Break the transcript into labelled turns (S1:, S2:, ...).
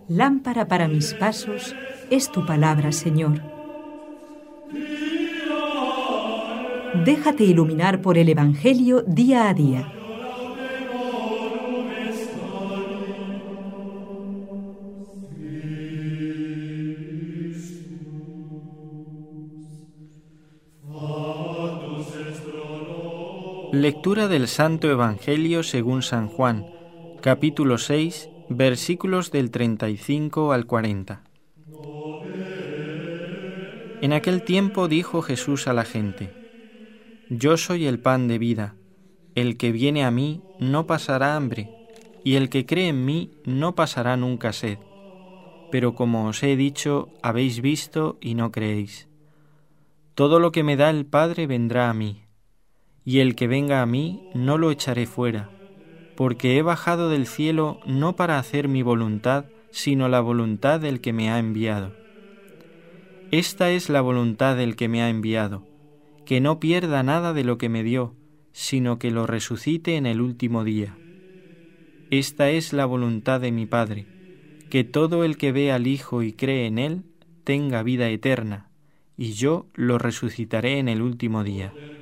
S1: Lámpara para mis pasos es tu palabra, Señor. Déjate iluminar por el Evangelio día a día.
S2: Lectura del Santo Evangelio según San Juan, capítulo 6, versículos del 35 al 40. En aquel tiempo dijo Jesús a la gente: Yo soy el pan de vida. El que viene a mí no pasará hambre, y el que cree en mí no pasará nunca sed. Pero como os he dicho, habéis visto y no creéis. Todo lo que me da el Padre vendrá a mí, y el que venga a mí no lo echaré fuera, porque he bajado del cielo no para hacer mi voluntad, sino la voluntad del que me ha enviado. Esta es la voluntad del que me ha enviado, que no pierda nada de lo que me dio, sino que lo resucite en el último día. Esta es la voluntad de mi Padre, que todo el que ve al Hijo y cree en Él tenga vida eterna, y yo lo resucitaré en el último día.